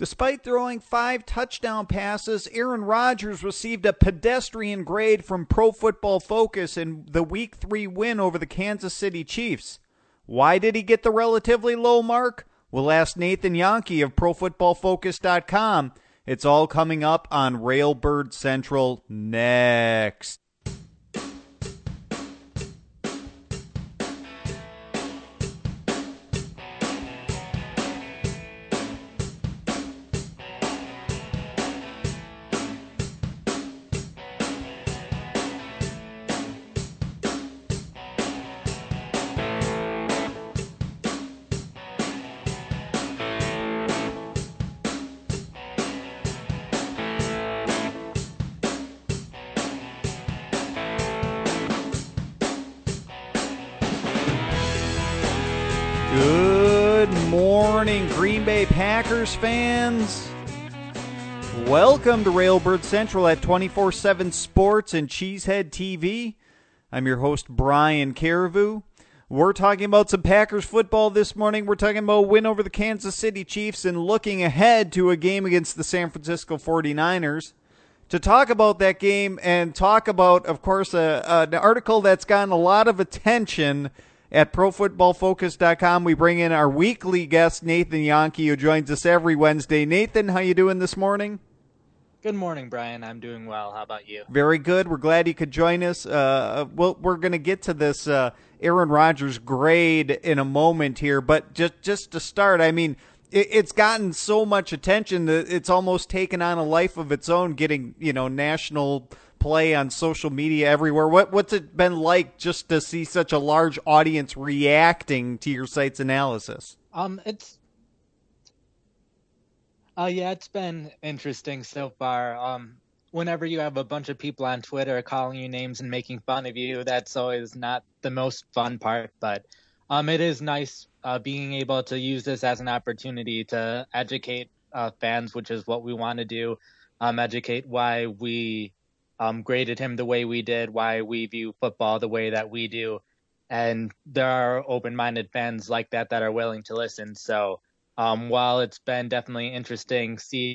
Despite throwing 5 touchdown passes, Aaron Rodgers received a pedestrian grade from Pro Football Focus in the Week 3 win over the Kansas City Chiefs. Why did he get the relatively low mark? We'll ask Nathan Jahnke of ProFootballFocus.com. It's all coming up on Railbird Central next. Good morning, Green Bay Packers fans. Welcome to Railbird Central at 24/7 Sports and Cheesehead TV. I'm your host, Brian Carriveau. We're talking about some Packers football this morning. We're talking about a win over the Kansas City Chiefs and looking ahead to a game against the San Francisco 49ers. To talk about that game and talk about, of course, an article that's gotten a lot of attention at ProFootballFocus.com, we bring in our weekly guest, Nathan Jahnke, who joins us every Wednesday. Nathan, how you doing this morning? Good morning, Brian. I'm doing well. How about you? Very good. We're glad you could join us. We're going to get to this Aaron Rodgers grade in a moment here, but just to start, I mean, it's gotten so much attention that it's almost taken on a life of its own, getting national play on social media everywhere. What's it been like just to see such a large audience reacting to your site's analysis? It's been interesting so far. Whenever you have a bunch of people on Twitter calling you names and making fun of you, that's always not the most fun part, but it is nice being able to use this as an opportunity to educate fans, which is what we want to do. Educate why we graded him the way we did, why we view football the way that we do. And there are open-minded fans like that are willing to listen. So while it's been definitely interesting seeing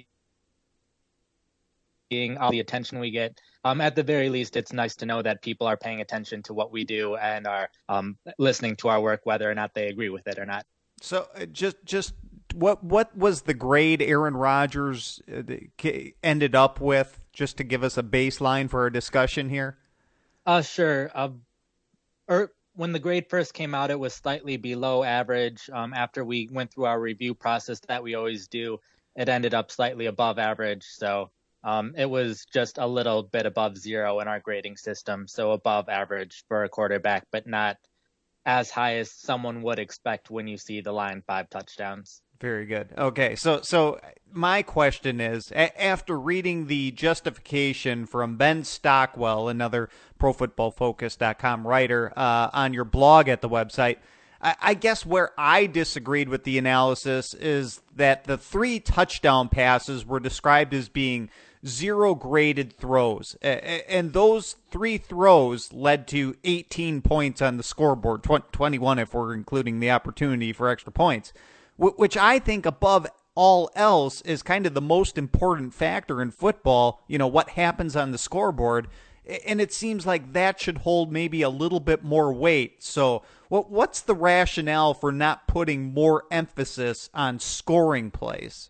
all the attention we get, at the very least, it's nice to know that people are paying attention to what we do and are listening to our work, whether or not they agree with it or not. So just what was the grade Aaron Rodgers ended up with, just to give us a baseline for our discussion here? Sure. When the grade first came out, it was slightly below average. After we went through our review process that we always do, it ended up slightly above average. So it was just a little bit above 0 in our grading system. So above average for a quarterback, but not as high as someone would expect when you see the line 5 touchdowns. Very good. Okay, so my question is, after reading the justification from Ben Stockwell, another ProFootballFocus.com writer, on your blog at the website, I guess where I disagreed with the analysis is that the 3 touchdown passes were described as being 0 graded throws, and those 3 throws led to 18 points on the scoreboard, 21 if we're including the opportunity for extra points, which I think above all else is kind of the most important factor in football, what happens on the scoreboard. And it seems like that should hold maybe a little bit more weight. So what's the rationale for not putting more emphasis on scoring plays?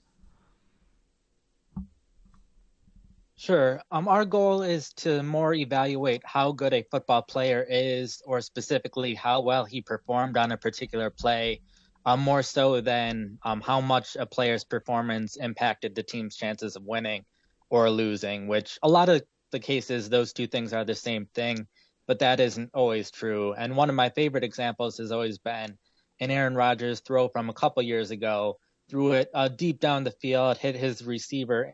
Sure. Our goal is to more evaluate how good a football player is, or specifically how well he performed on a particular play, more so than how much a player's performance impacted the team's chances of winning or losing, which a lot of the cases, those two things are the same thing, but that isn't always true. And one of my favorite examples has always been an Aaron Rodgers throw from a couple years ago, threw it deep down the field, hit his receiver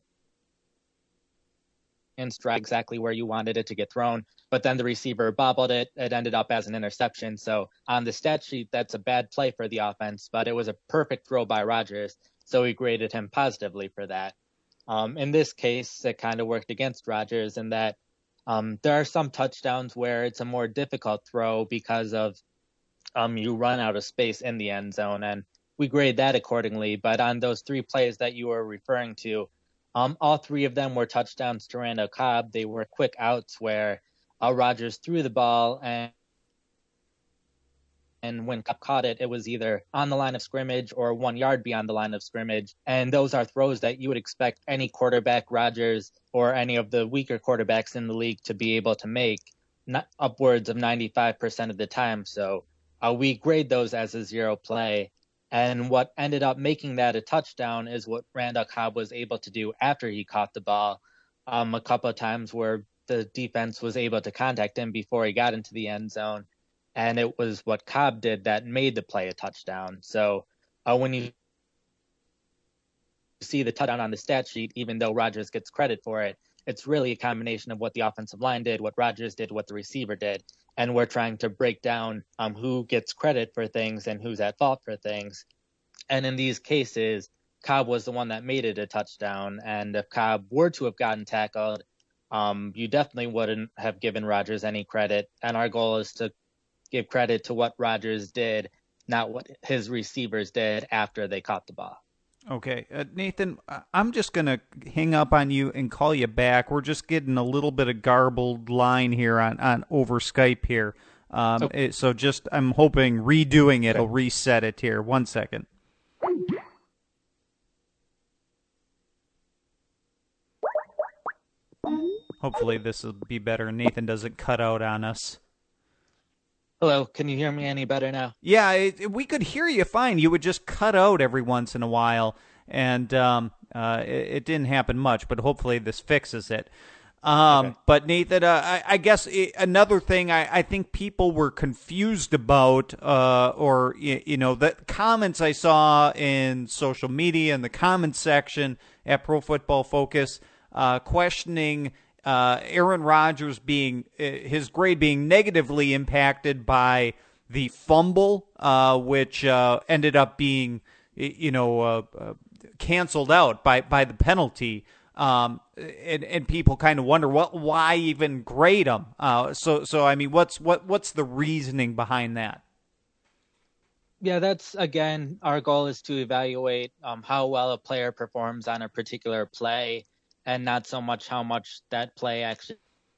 and strike exactly where you wanted it to get thrown, but then the receiver bobbled it. It ended up as an interception. So on the stat sheet, that's a bad play for the offense, but it was a perfect throw by Rodgers, so we graded him positively for that. In this case, it kind of worked against Rodgers in that there are some touchdowns where it's a more difficult throw because of you run out of space in the end zone. And we grade that accordingly. But on those 3 plays that you were referring to, all 3 of them were touchdowns to Randall Cobb. They were quick outs where Rodgers threw the ball, and when Cobb caught it, it was either on the line of scrimmage or 1 yard beyond the line of scrimmage. And those are throws that you would expect any quarterback, Rodgers, or any of the weaker quarterbacks in the league to be able to make, not upwards of 95% of the time. So we grade those as a 0 play. And what ended up making that a touchdown is what Randall Cobb was able to do after he caught the ball. A couple of times where the defense was able to contact him before he got into the end zone. And it was what Cobb did that made the play a touchdown. So when you see the touchdown on the stat sheet, even though Rodgers gets credit for it, it's really a combination of what the offensive line did, what Rodgers did, what the receiver did. And we're trying to break down who gets credit for things and who's at fault for things. And in these cases, Cobb was the one that made it a touchdown. And if Cobb were to have gotten tackled, you definitely wouldn't have given Rodgers any credit. And our goal is to give credit to what Rodgers did, not what his receivers did after they caught the ball. Okay. Nathan, I'm just going to hang up on you and call you back. We're just getting a little bit of garbled line here on over Skype here. So just, I'm hoping redoing it will reset it here. 1 second. Hopefully this will be better. Nathan doesn't cut out on us. Hello, can you hear me any better now? Yeah, we could hear you fine. You would just cut out every once in a while, and it didn't happen much, but hopefully this fixes it. Okay. But Nathan, I guess another thing I think people were confused about, or the comments I saw in social media and the comments section at Pro Football Focus, questioning Aaron Rodgers being his grade being negatively impacted by the fumble, which ended up being canceled out by the penalty. And people kind of wonder why even grade him. So I mean, what's the reasoning behind that? Yeah, that's, again, our goal is to evaluate how well a player performs on a particular play, and not so much how much that play actually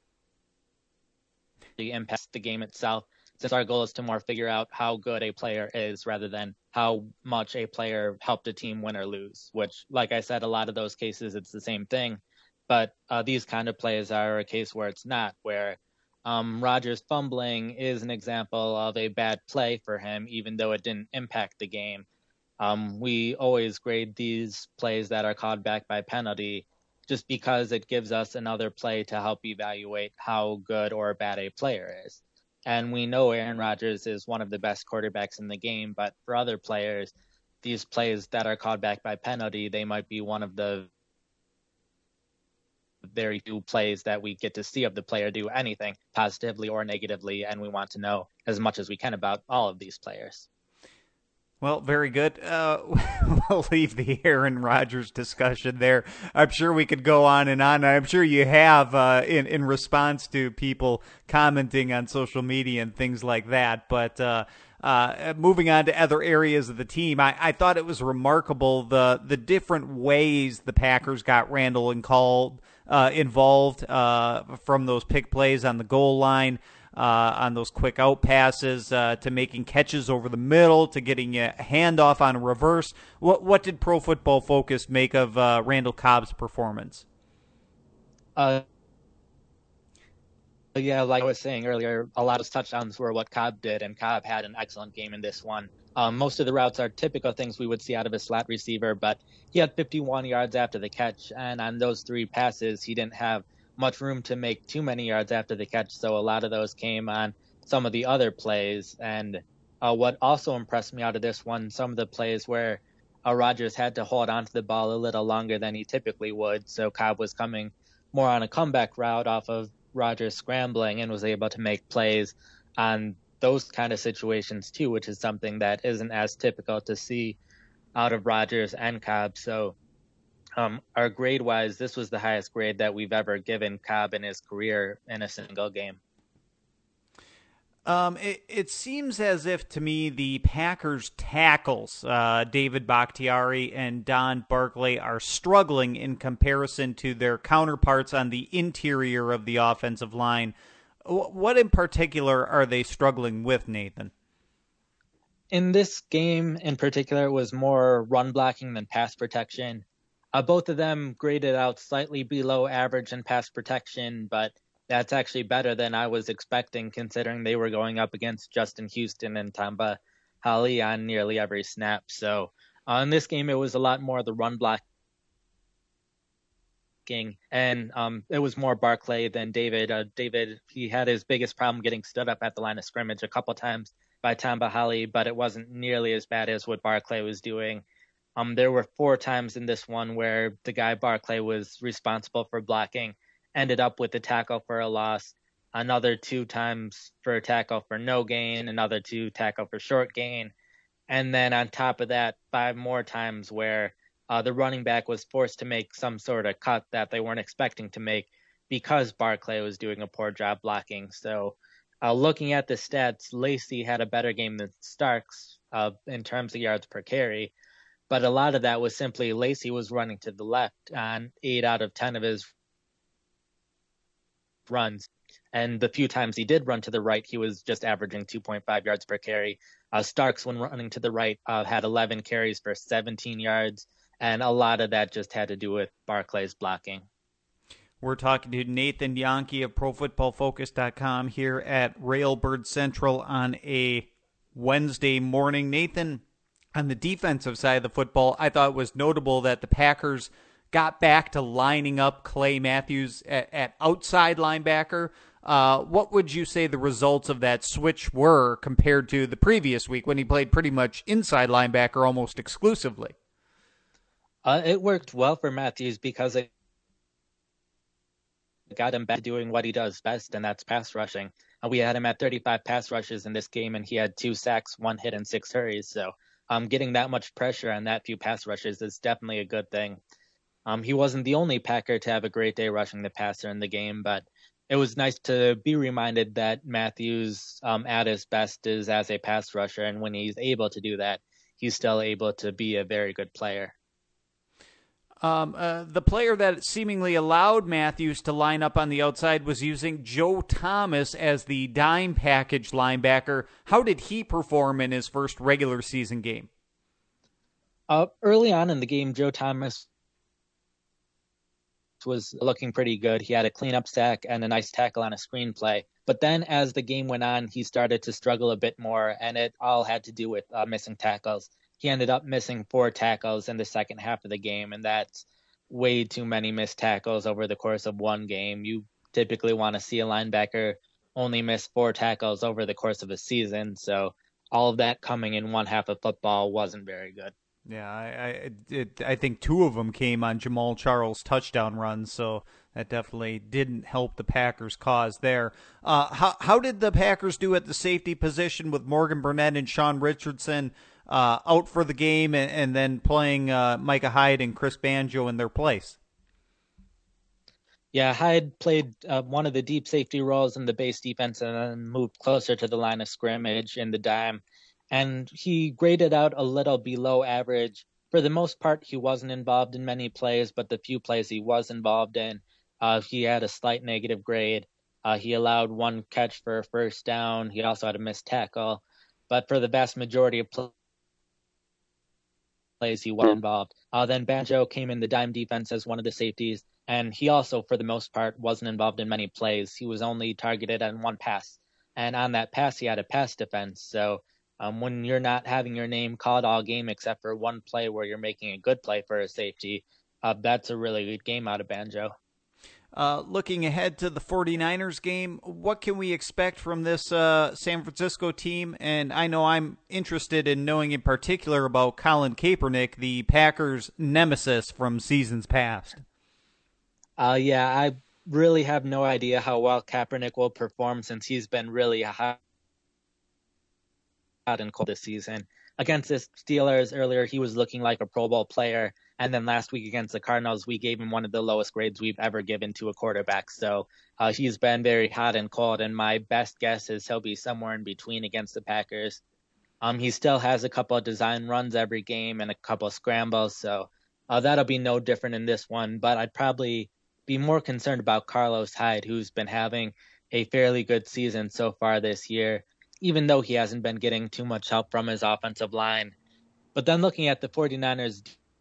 impacts the game itself, since our goal is to more figure out how good a player is rather than how much a player helped a team win or lose, which, like I said, a lot of those cases, it's the same thing. But these kind of plays are a case where it's not, where Rodgers fumbling is an example of a bad play for him, even though it didn't impact the game. We always grade these plays that are called back by penalty just because it gives us another play to help evaluate how good or bad a player is. And we know Aaron Rodgers is one of the best quarterbacks in the game, but for other players, these plays that are called back by penalty, they might be one of the very few plays that we get to see of the player do anything positively or negatively, and we want to know as much as we can about all of these players. Well, very good. We'll leave the Aaron Rodgers discussion there. I'm sure we could go on and on. I'm sure you have in response to people commenting on social media and things like that. But moving on to other areas of the team, I thought it was remarkable the different ways the Packers got Randall and involved from those pick plays on the goal line. On those quick out passes, to making catches over the middle, to getting a handoff on a reverse. What did Pro Football Focus make of Randall Cobb's performance? Yeah, like I was saying earlier, a lot of touchdowns were what Cobb did, and Cobb had an excellent game in this one. Most of the routes are typical things we would see out of a slot receiver, but he had 51 yards after the catch, and on those 3 passes, he didn't have much room to make too many yards after the catch, so a lot of those came on some of the other plays. And what also impressed me out of this one, some of the plays where Rodgers had to hold on to the ball a little longer than he typically would, so Cobb was coming more on a comeback route off of Rodgers scrambling and was able to make plays on those kind of situations too, which is something that isn't as typical to see out of Rodgers and Cobb. So our grade-wise, this was the highest grade that we've ever given Cobb in his career in a single game. It seems as if to me the Packers tackles, David Bakhtiari and Don Barclay, are struggling in comparison to their counterparts on the interior of the offensive line. What in particular are they struggling with, Nathan? In this game in particular, it was more run blocking than pass protection. Both of them graded out slightly below average in pass protection, but that's actually better than I was expecting, considering they were going up against Justin Houston and Tamba Hali on nearly every snap. So in this game, it was a lot more the run blocking, and it was more Barclay than David. David, he had his biggest problem getting stood up at the line of scrimmage a couple times by Tamba Hali, but it wasn't nearly as bad as what Barclay was doing. There were 4 times in this one where the guy Barclay was responsible for blocking ended up with a tackle for a loss, another 2 times for a tackle for no gain, another 2 tackle for short gain, and then on top of that, 5 more times where the running back was forced to make some sort of cut that they weren't expecting to make because Barclay was doing a poor job blocking. So looking at the stats, Lacey had a better game than Starks in terms of yards per carry, but a lot of that was simply Lacey was running to the left on 8 out of 10 of his runs. And the few times he did run to the right, he was just averaging 2.5 yards per carry. Starks, when running to the right, had 11 carries for 17 yards. And a lot of that just had to do with Barclay's blocking. We're talking to Nathan Jahnke of ProFootballFocus.com here at Railbird Central on a Wednesday morning. Nathan, on the defensive side of the football, I thought it was notable that the Packers got back to lining up Clay Matthews at outside linebacker. What would you say the results of that switch were compared to the previous week when he played pretty much inside linebacker almost exclusively? It worked well for Matthews because it got him back to doing what he does best, and that's pass rushing. We had him at 35 pass rushes in this game, and he had 2 sacks, 1 hit, and 6 hurries. So getting that much pressure on that few pass rushes is definitely a good thing. He wasn't the only Packer to have a great day rushing the passer in the game, but it was nice to be reminded that Matthews at his best is as a pass rusher, and when he's able to do that, he's still able to be a very good player. The player that seemingly allowed Matthews to line up on the outside was using Joe Thomas as the dime package linebacker. How did he perform in his first regular season game? Early on in the game, Joe Thomas was looking pretty good. He had a cleanup sack and a nice tackle on a screenplay. But then as the game went on, he started to struggle a bit more, and it all had to do with missing tackles. He ended up missing 4 tackles in the second half of the game, and that's way too many missed tackles over the course of one game. You typically want to see a linebacker only miss 4 tackles over the course of a season, so all of that coming in one half of football wasn't very good. Yeah, I think 2 of them came on Jamal Charles' touchdown runs, so that definitely didn't help the Packers' cause there. How did the Packers do at the safety position with Morgan Burnett and Sean Richardson out for the game and then playing Micah Hyde and Chris Banjo in their place? Yeah, Hyde played one of the deep safety roles in the base defense and then moved closer to the line of scrimmage in the dime. And he graded out a little below average. For the most part, he wasn't involved in many plays, but the few plays he was involved in, he had a slight negative grade. He allowed 1 catch for a first down. He also had a missed tackle. But for the vast majority of plays, he was involved. Then Banjo came in the dime defense as one of the safeties, and he also, for the most part, wasn't involved in many plays. He was only targeted on 1 pass. And on that pass, he had a pass defense. So when you're not having your name called all game except for 1 play where you're making a good play for a safety, that's a really good game out of Banjo. Looking ahead to the 49ers game, what can we expect from this San Francisco team? And I know I'm interested in knowing in particular about Colin Kaepernick, the Packers' nemesis from seasons past. Yeah, I really have no idea how well Kaepernick will perform since he's been really hot and cold this season. Against the Steelers earlier, he was looking like a Pro Bowl player. And then last week against the Cardinals, we gave him one of the lowest grades we've ever given to a quarterback. So he's been very hot and cold, and my best guess is he'll be somewhere in between against the Packers. He still has a couple of design runs every game and a couple of scrambles, so that'll be no different in this one. But I'd probably be more concerned about Carlos Hyde, who's been having a fairly good season so far this year, even though he hasn't been getting too much help from his offensive line. But then looking at the 49ers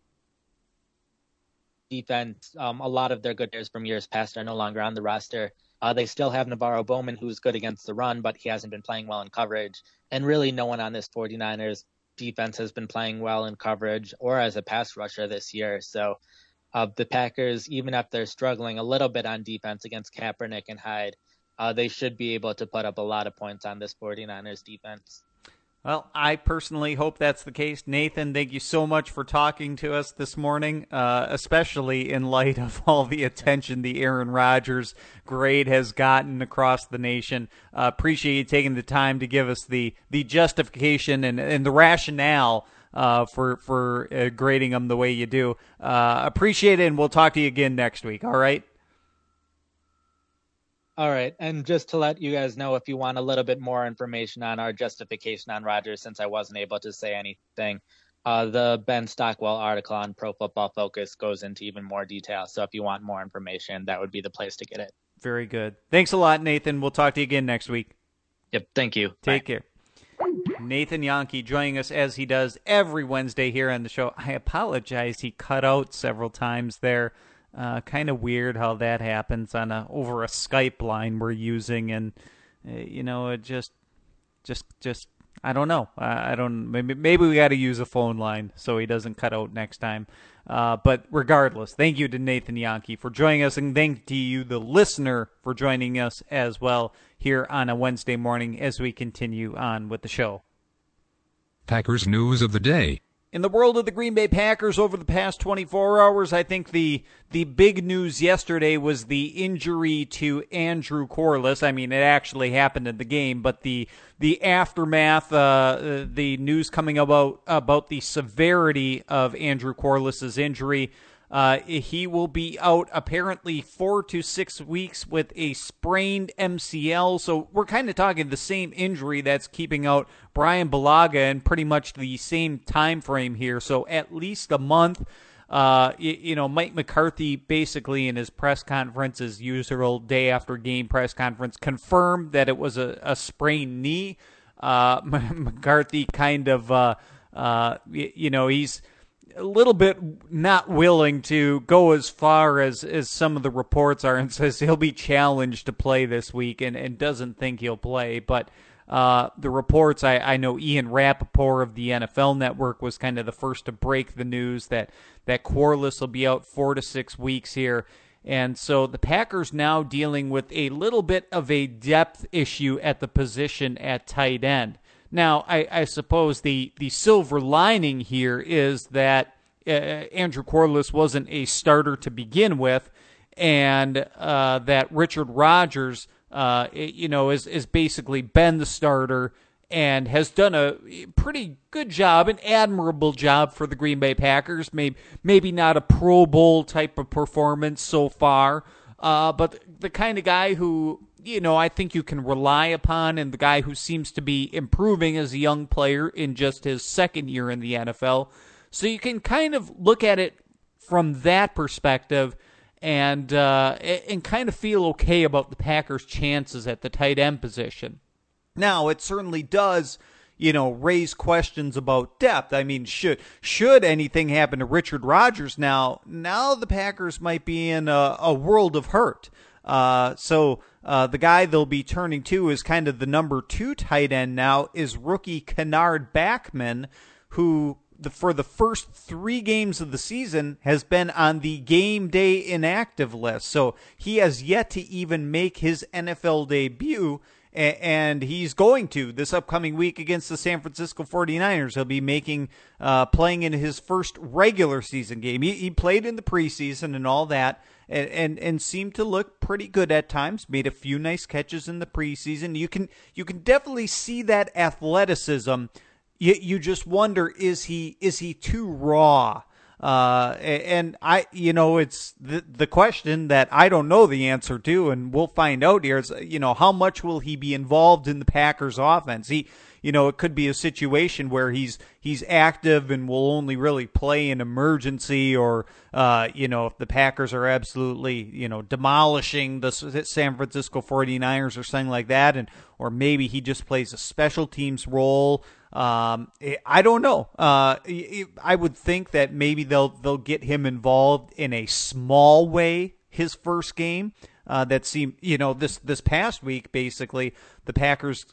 defense, a lot of their good players from years past are no longer on the roster. They still have Navarro Bowman, who's good against the run, but he hasn't been playing well in coverage. And really no one on this 49ers defense has been playing well in coverage or as a pass rusher this year. So the Packers, even if they're struggling a little bit on defense against Kaepernick and Hyde, they should be able to put up a lot of points on this 49ers defense. Well, I personally hope that's the case. Nathan, thank you so much for talking to us this morning, especially in light of all the attention the Aaron Rodgers grade has gotten across the nation. Appreciate you taking the time to give us the justification and the rationale for grading them the way you do. Appreciate it, and we'll talk to you again next week, all right? All right, and just to let you guys know, if you want a little bit more information on our justification on Rodgers, since I wasn't able to say anything, the Ben Stockwell article on Pro Football Focus goes into even more detail. So if you want more information, that would be the place to get it. Very good. Thanks a lot, Nathan. We'll talk to you again next week. Yep, thank you. Take care. Nathan Jahnke joining us as he does every Wednesday here on the show. I apologize. He cut out several times there. Kind of weird how that happens on over a Skype line we're using, and it just I don't know. Maybe we got to use a phone line so he doesn't cut out next time. But regardless, thank you to Nathan Jahnke for joining us, and thank to you, the listener, for joining us as well here on a Wednesday morning as we continue on with the show. Packers news of the day. In the world of the Green Bay Packers over the past 24 hours, I think the big news yesterday was the injury to Andrew Corliss. I mean, it actually happened in the game, but the aftermath, the news coming about the severity of Andrew Corliss's injury. He will be out apparently 4 to 6 weeks with a sprained MCL. So we're kind of talking the same injury that's keeping out Brian Bulaga in pretty much the same time frame here. So at least a month. Mike McCarthy basically in his press conference, his usual day after game press conference, confirmed that it was a sprained knee. McCarthy kind of, he's a little bit not willing to go as far as some of the reports are, and says he'll be challenged to play this week and doesn't think he'll play. But the reports, I know Ian Rappaport of the NFL Network was kind of the first to break the news that Corliss will be out 4 to 6 weeks here. And so the Packers now dealing with a little bit of a depth issue at the position at tight end. Now, I suppose the silver lining here is that Andrew Corliss wasn't a starter to begin with, and that Richard Rodgers, is basically been the starter and has done a pretty good job, an admirable job for the Green Bay Packers. Maybe not a Pro Bowl type of performance so far, but the kind of guy who, I think you can rely upon, and the guy who seems to be improving as a young player in just his second year in the NFL. So you can kind of look at it from that perspective and kind of feel okay about the Packers' chances at the tight end position. Now, it certainly does, raise questions about depth. I mean, should anything happen to Richard Rodgers now the Packers might be in a world of hurt. So the guy they'll be turning to is kind of the number 2 tight end now is rookie Kennard Backman, who for the first 3 games of the season has been on the game day inactive list. So he has yet to even make his NFL debut, and he's going to this upcoming week against the San Francisco 49ers. He'll be playing in his first regular season game. He played in the preseason and all that, and seemed to look pretty good at times. Made a few nice catches in the preseason. You can definitely see that athleticism. You just wonder, is he too raw And it's the question that I don't know the answer to, and we'll find out here is, how much will he be involved in the Packers offense? It could be a situation where he's active and will only really play in emergency, or if the Packers are absolutely demolishing the San Francisco 49ers or something like that, or maybe he just plays a special teams role. I don't know. I would think that maybe they'll get him involved in a small way his first game. That seemed, this past week, basically the Packers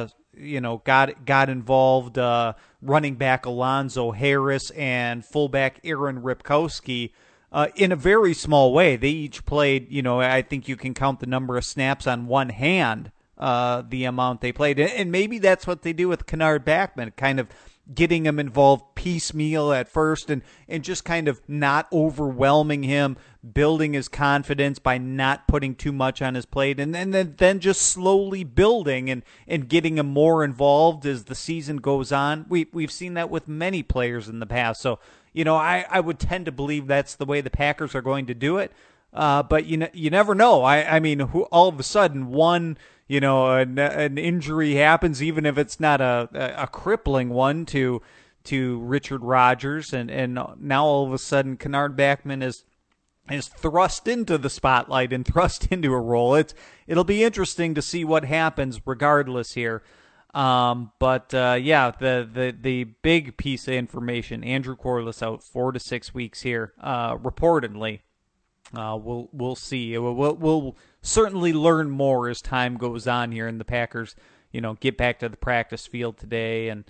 got involved, running back Alonzo Harris and fullback Aaron Ripkowski in a very small way. They each played, I think you can count the number of snaps on one hand, the amount they played. And maybe that's what they do with Kennard Backman, kind of getting him involved piecemeal at first and just kind of not overwhelming him, building his confidence by not putting too much on his plate, and then just slowly building and getting him more involved as the season goes on. We've seen that with many players in the past. So, I would tend to believe that's the way the Packers are going to do it. But you never know. I mean, all of a sudden one, an injury happens, even if it's not a crippling one to Richard Rodgers, and now all of a sudden Kennard Backman is thrust into the spotlight and thrust into a role. It'll be interesting to see what happens regardless here. But the big piece of information: Andrew Corliss out 4 to 6 weeks here, reportedly. We'll see. We'll certainly learn more as time goes on here, and the Packers, get back to the practice field today, and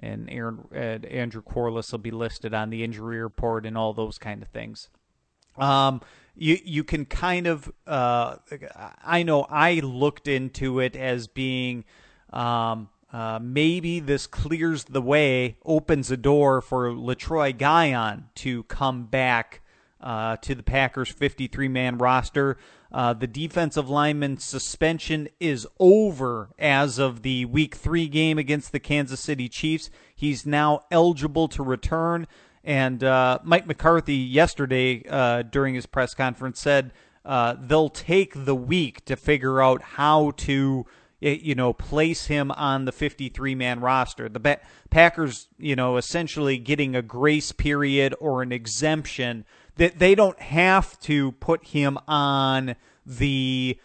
Andrew Corliss will be listed on the injury report and all those kind of things. You can kind of, I know I looked into it as being, maybe this clears the way, opens a door for LaTroy Guion to come back to the Packers 53-man roster. The defensive lineman suspension is over as of the Week 3 game against the Kansas City Chiefs. He's now eligible to return. And Mike McCarthy yesterday during his press conference said they'll take the week to figure out how to place him on the 53-man roster. The Packers, essentially getting a grace period or an exemption that they don't have to put him on they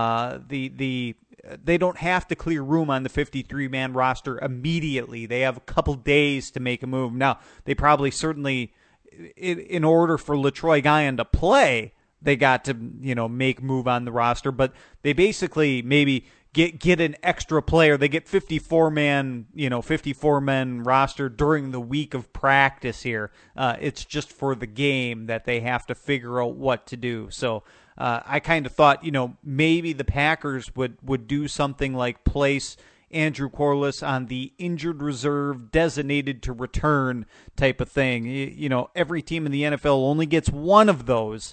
don't have to clear room on the 53-man roster immediately. They have a couple days to make a move. Now, they probably certainly, in order for LaTroy Guion to play, they got to, make move on the roster. But they basically maybe get an extra player. They get 54-man roster during the week of practice here. It's just for the game that they have to figure out what to do. So I kind of thought, maybe the Packers would do something like place Andrew Corliss on the injured reserve, designated to return type of thing. Every team in the NFL only gets one of those.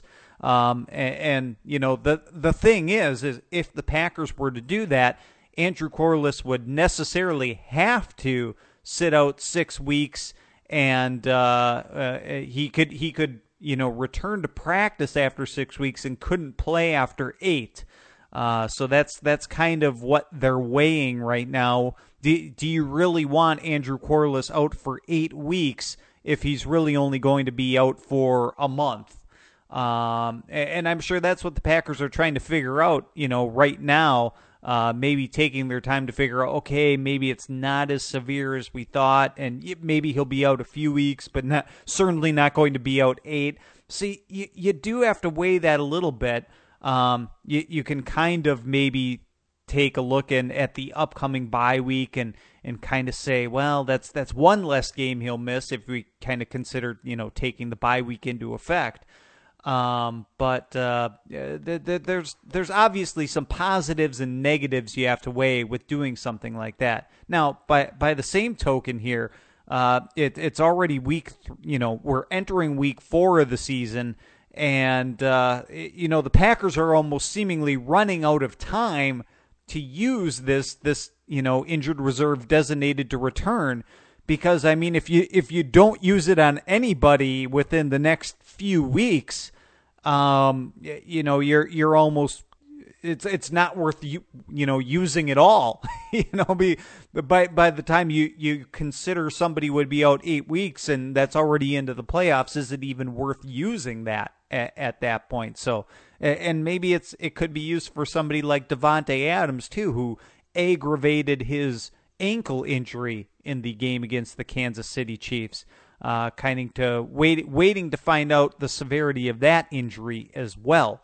The thing is if the Packers were to do that, Andrew Corliss would necessarily have to sit out 6 weeks, and he could return to practice after 6 weeks and couldn't play after 8. So that's kind of what they're weighing right now. Do you really want Andrew Corliss out for 8 weeks if he's really only going to be out for a month? And I'm sure that's what the Packers are trying to figure out, right now, maybe taking their time to figure out, okay, maybe it's not as severe as we thought, and maybe he'll be out a few weeks, but certainly not going to be out 8. See, you do have to weigh that a little bit. You can kind of maybe take a look at the upcoming bye week and kind of say, well, that's one less game he'll miss if we kind of consider, taking the bye week into effect. But there's obviously some positives and negatives you have to weigh with doing something like that. Now, by the same token here, it's already we're entering week 4 of the season, and the Packers are almost seemingly running out of time to use this injured reserve designated to return, because I mean, if you don't use it on anybody within the next few weeks, you're almost it's not worth using it all. By the time you consider somebody would be out 8 weeks and that's already into the playoffs, is it even worth using that at that point? So, and maybe it could be used for somebody like Davante Adams too, who aggravated his ankle injury in the game against the Kansas City Chiefs. Waiting to find out the severity of that injury as well.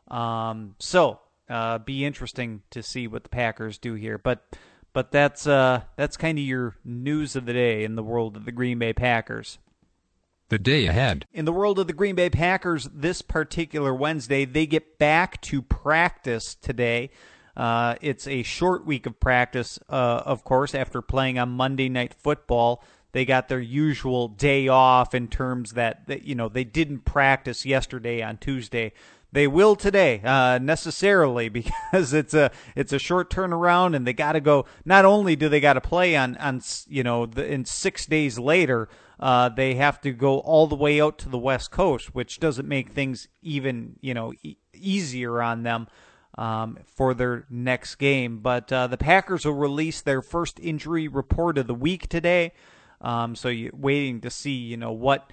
Be interesting to see what the Packers do here. But that's kind of your news of the day in the world of the Green Bay Packers. The day ahead. In the world of the Green Bay Packers, this particular Wednesday, they get back to practice today. It's a short week of practice, of course, after playing on Monday Night Football. They got their usual day off in terms that they didn't practice yesterday on Tuesday. They will today, necessarily, because it's a short turnaround, and they got to go. Not only do they got to play in 6 days later, they have to go all the way out to the West Coast, which doesn't make things even easier on them for their next game. But the Packers will release their first injury report of the week today. So you're waiting to see, what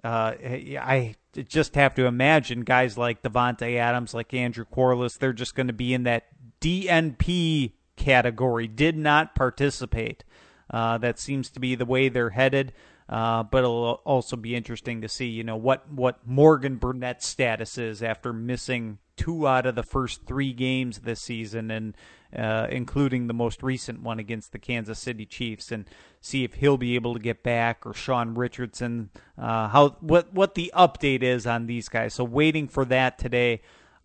I just have to imagine guys like Davante Adams, like Andrew Quarless, they're just going to be in that DNP category, did not participate. That seems to be the way they're headed. But it'll also be interesting to see, what Morgan Burnett's status is after missing 2 out of the first 3 games this season, and including the most recent one against the Kansas City Chiefs, and see if he'll be able to get back, or Sean Richardson, what the update is on these guys. So waiting for that today.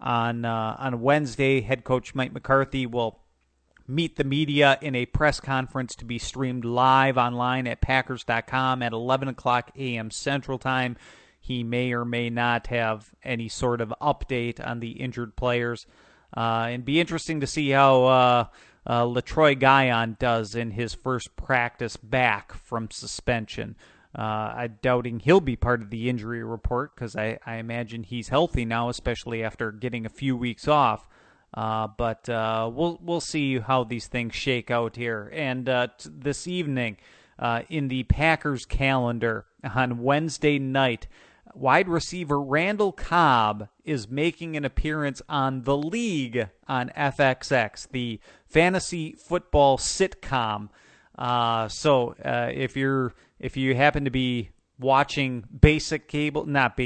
On Wednesday, head coach Mike McCarthy will meet the media in a press conference to be streamed live online at Packers.com at 11 o'clock a.m. Central Time. He may or may not have any sort of update on the injured players. And be interesting to see how LaTroy Guion does in his first practice back from suspension. I'm doubting he'll be part of the injury report, because I imagine he's healthy now, especially after getting a few weeks off. But we'll see how these things shake out here. And this evening, in the Packers calendar on Wednesday night, wide receiver Randall Cobb is making an appearance on The League on FXX, the fantasy football sitcom. So if you happen to be watching cable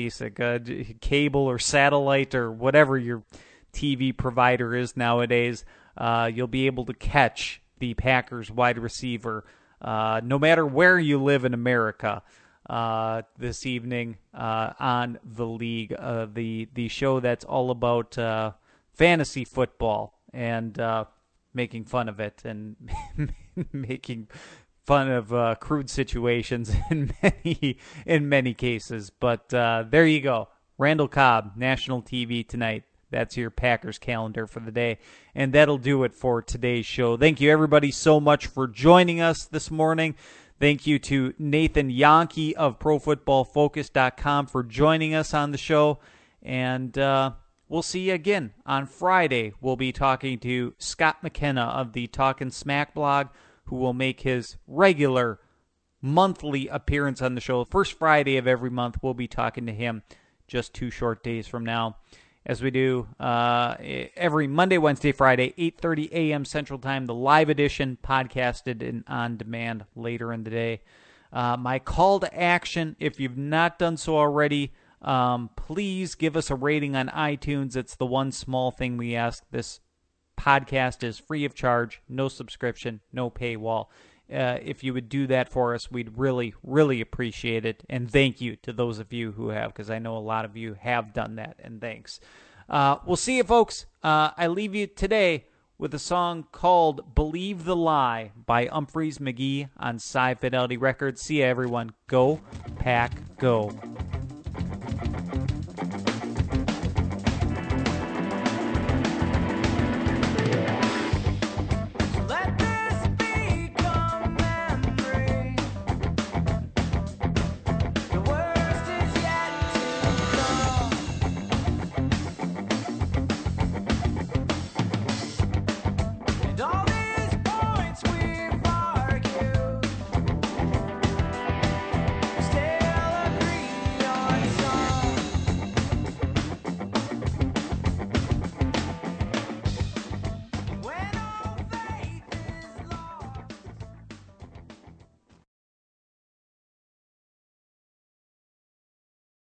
or satellite or whatever your TV provider is nowadays, you'll be able to catch the Packers wide receiver no matter where you live in America this evening on The League, the show that's all about fantasy football and making fun of it and making fun of crude situations in many cases. But there you go. Randall Cobb, national TV tonight. That's your Packers calendar for the day. And that'll do it for today's show. Thank you, everybody, so much for joining us this morning. Thank you to Nathan Yonke of ProFootballFocus.com for joining us on the show. And we'll see you again on Friday. We'll be talking to Scott McKenna of the Talkin' Smack blog, who will make his regular monthly appearance on the show. First Friday of every month, we'll be talking to him just 2 short days from now, as we do every Monday, Wednesday, Friday, 8:30 a.m. Central Time, the live edition, podcasted and on demand later in the day. My call to action, if you've not done so already, please give us a rating on iTunes. It's the one small thing we ask. This podcast is free of charge, no subscription, no paywall. If you would do that for us, we'd really, really appreciate it. And thank you to those of you who have, because I know a lot of you have done that, and thanks. We'll see you, folks. I leave you today with a song called Believe the Lie by Humphreys McGee on Sci Fidelity Records. See you, everyone. Go, Pack, go.